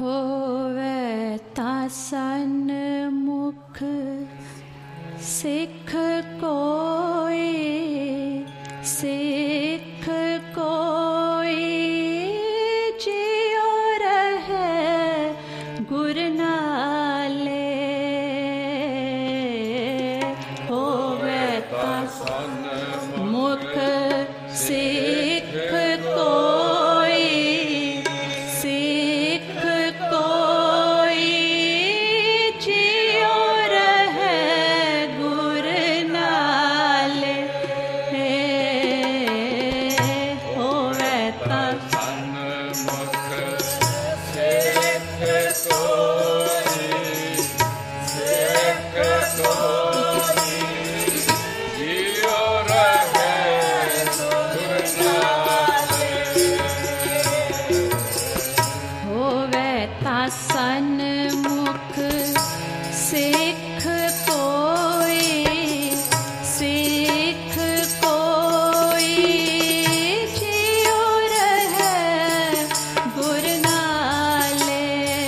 होवे तासन मुख सिख कोई, सिख कोई जियो रहे गुर नाले। होवे तासन मुख सिख कोई, सिख कोई जियो रहे गुर नाले। होवे तासन मुख सिख कोई, सिख कोई जियो रहे गुर नाले। होवे तासन मुख सिख कोई, सिख कोई जियो रहे गुर नाले।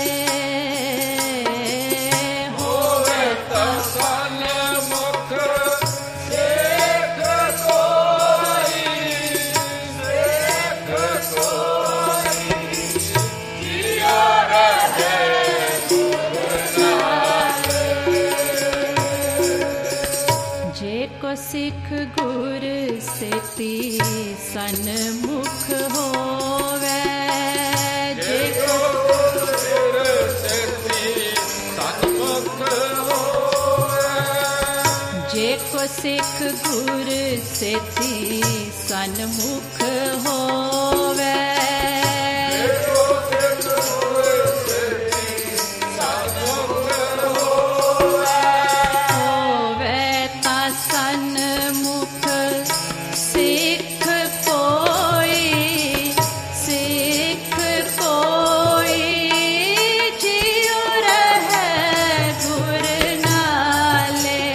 होवे तासन मुख सिख कोई, सिख कोई जियो रहे गुर नाले। जे को सिख गुर सेती सन्मुख होवे, जे को जे को सिख गुर सेती सन्मुख होवे। होवे तासन मुख सिख कोई, सिख कोई जियो रहे गुर नाले।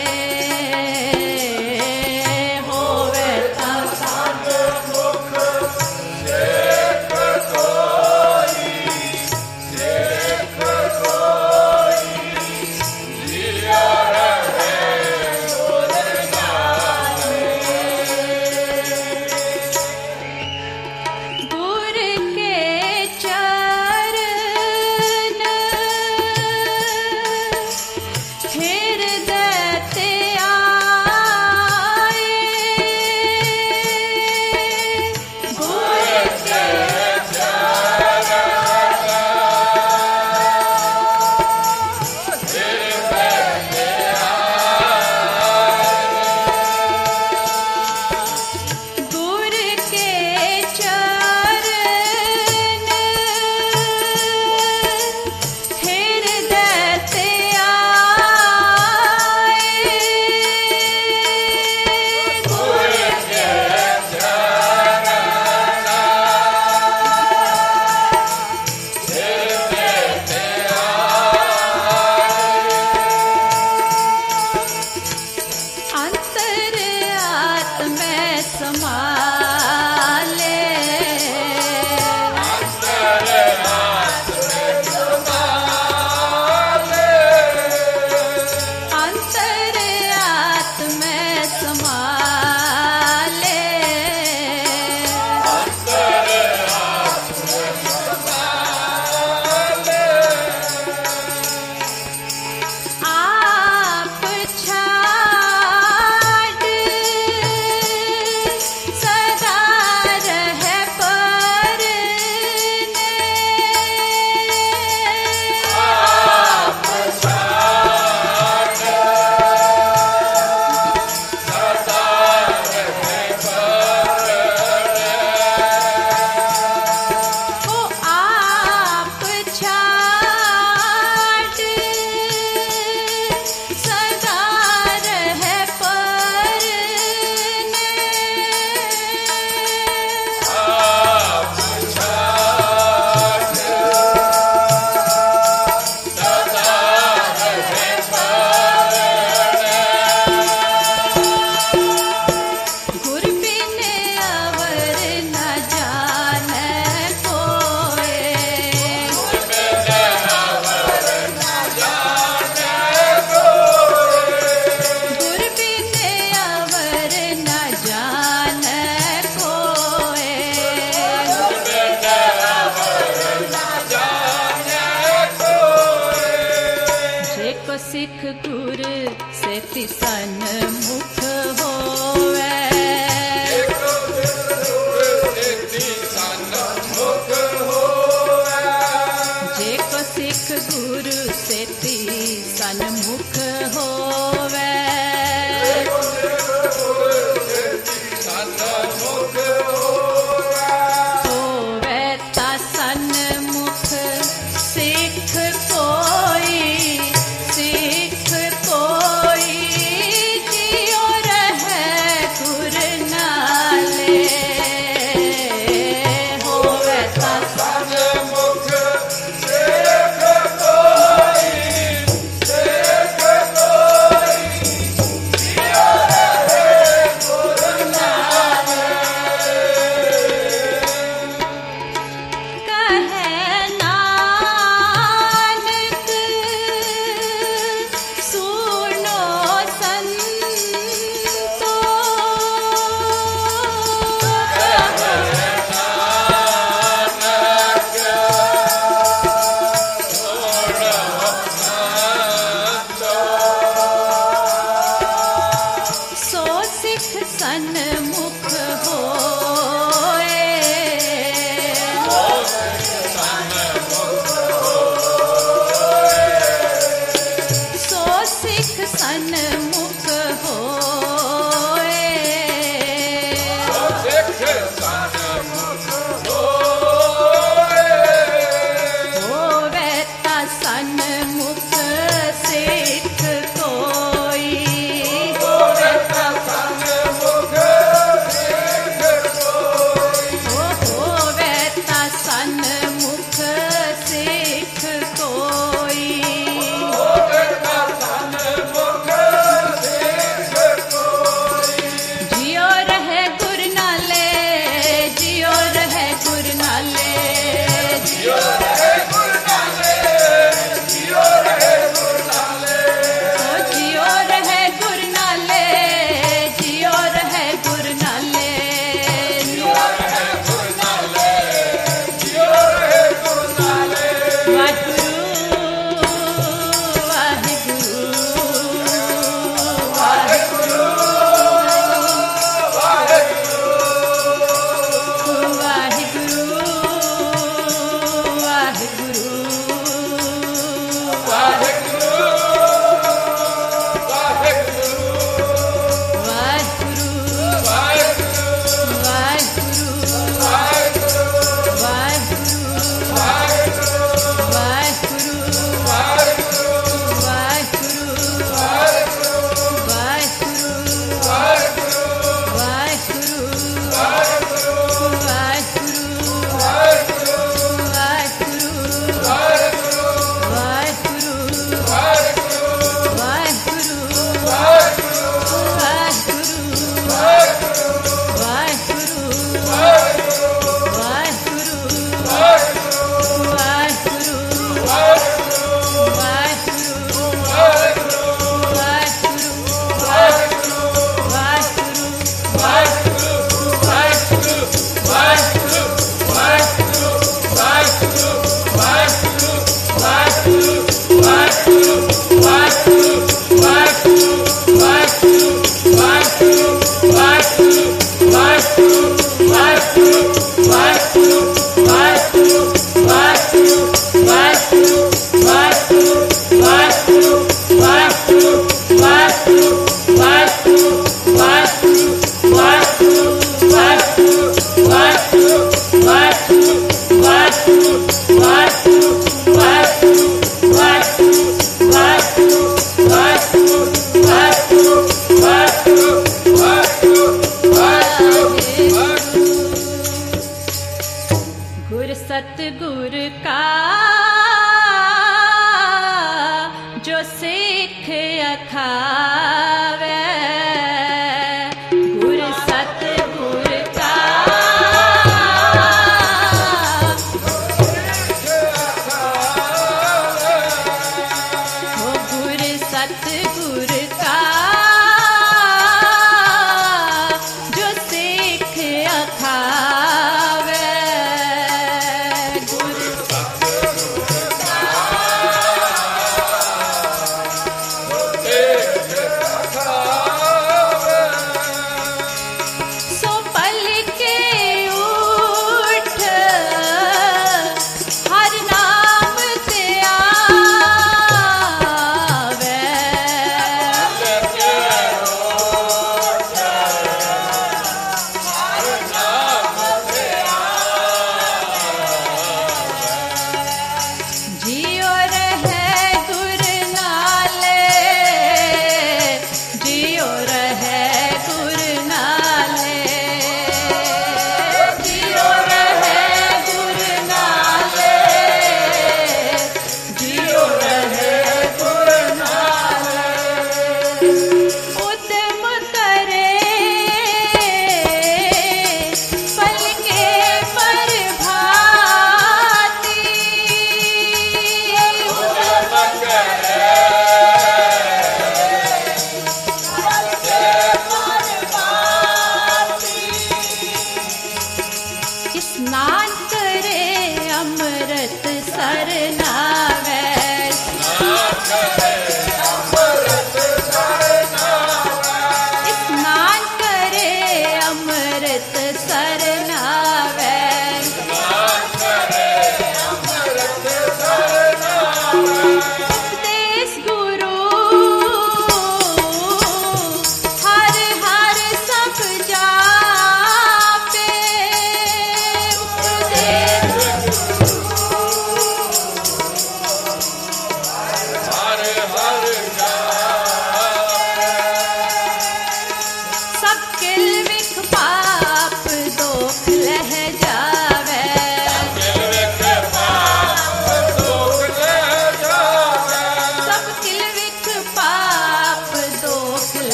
होवे तासन मुख सिख कोई, सिख कोई जियो रहे गुर नाले। गुर के चरण हृदय ते आए, गुर के गुर के चरण हृदय ते आए, गुर के अंतर आत्म समाले। अंतर आत्म समाले। आप छाड़ सेति सन्मुख होवे। जेको सिख गुरु सेति सन्मुख होवे। होवे ता सन्मुख सिख कोई, सिख कोई जियो रहे गुर नाले। होवे ता कहे नानक सुनो संतो। सो सिख सन्मुख होए। सो सिख सन्मुख होए। होवे ता सन्मुख सिख कोई। होवे ता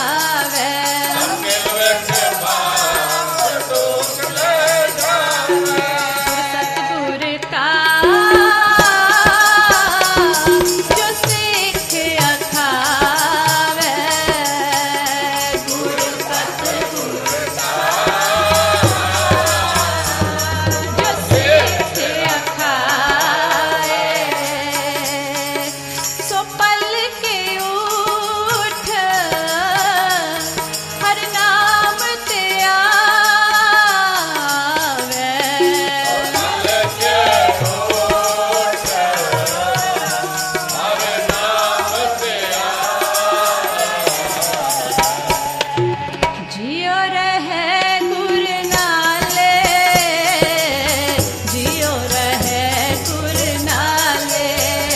आवे। सतगुर का जो सिख अखावे, गुरु सतगुर का जो सिख अखाए, सो पल के उठ हर नाम ते आवे। जियो रहे गुर नाले, जियो रहे गुर नाले,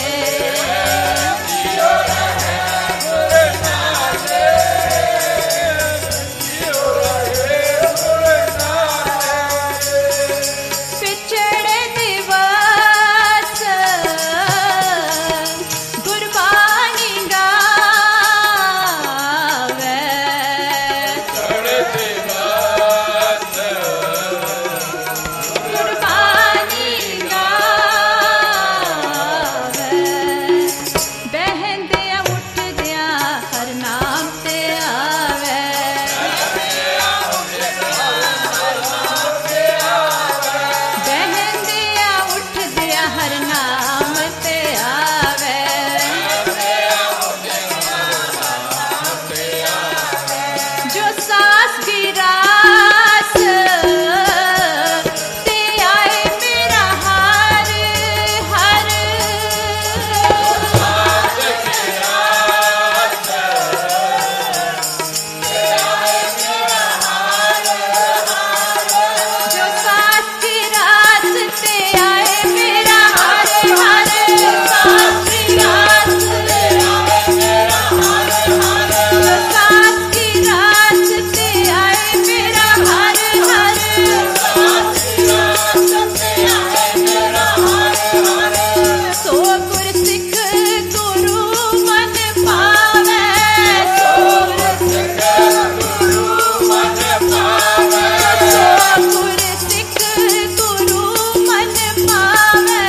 पिछड़े दिवस गुरबानी गावे, गुरबानी गावे। बहंदियां उठदियां हर नाम ते आवे, बहंदियां उठदियां हर नाम ते आवे। जो सास गिरास ते आए मेरा हर हर, जो सास गिरास ते आए मेरा हर हर, सास गिरास ते आए मेरा हर हर, जो सास गिरास ते आए मेरा हर हर, सास गिरास ते आए मेरा हर हर। सो गुर सिख गुरु मन पावे, सो गुर सिख गुरु मन पावे, सो गुर सिख गुरु मन पावे,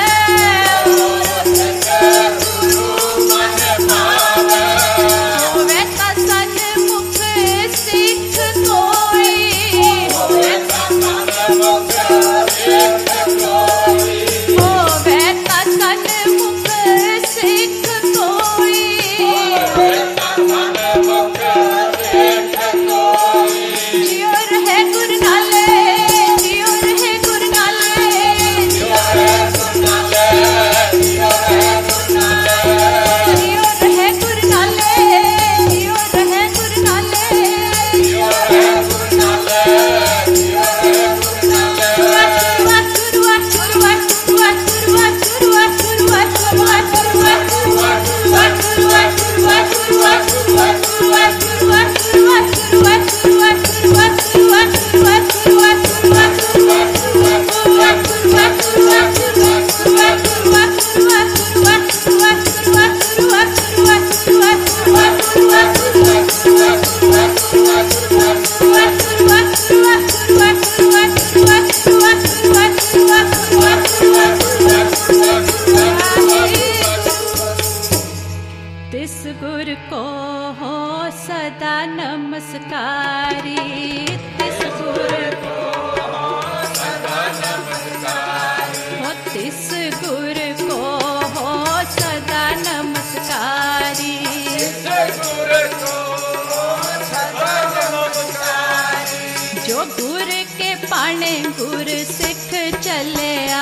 गुरु मन पावे। होवे तां सन्मुख सिख कोई, होवे तां सन्मुख सिख कोई, होवे तां सन्मुख सिख कोई, होवे तां सन्मुख सिख कोई। जियो रहे गुर नाले, जियो रहे गुर नाले, जियो रहे गुर नाले, जियो रहे गुर नाले, जियो रहे गुर नाले, जियो रहे गुर नाले, जियो रहे गुर नाले, जियो रहे गुर नाले। तिस गुर को हो सदा नमस्कारी, तिस गुर को हो सदा नमस्कारी, हो तिस गुर को हो सदा नमस्कारी, तिस गुर को हो सदा नमस्कारी। जो गुर के पाने गुर सिख चलिया,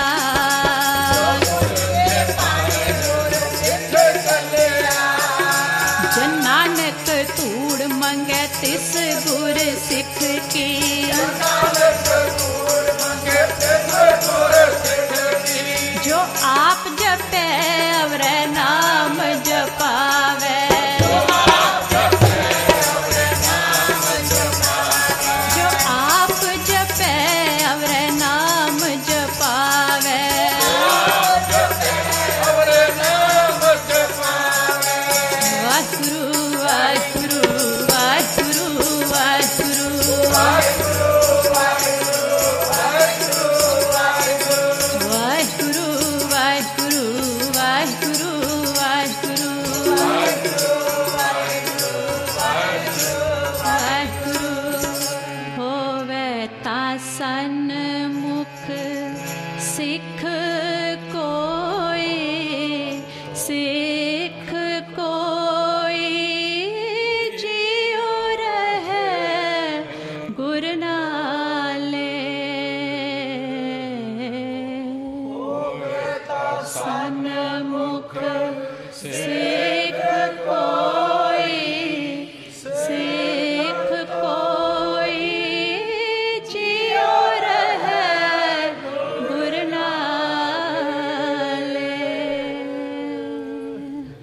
जन नानक तूड़ मंगे तिस गुर सिख की, जो आप जपे अवरे नाम जपावे, जो आप जपे अवरे नाम जपावे, वाहिगुरु वाहिगुरु वाहिगुरु। सन्मुख सिख कोई, सिख कोई जियो रहे गुर नाले। सन्मुख सिख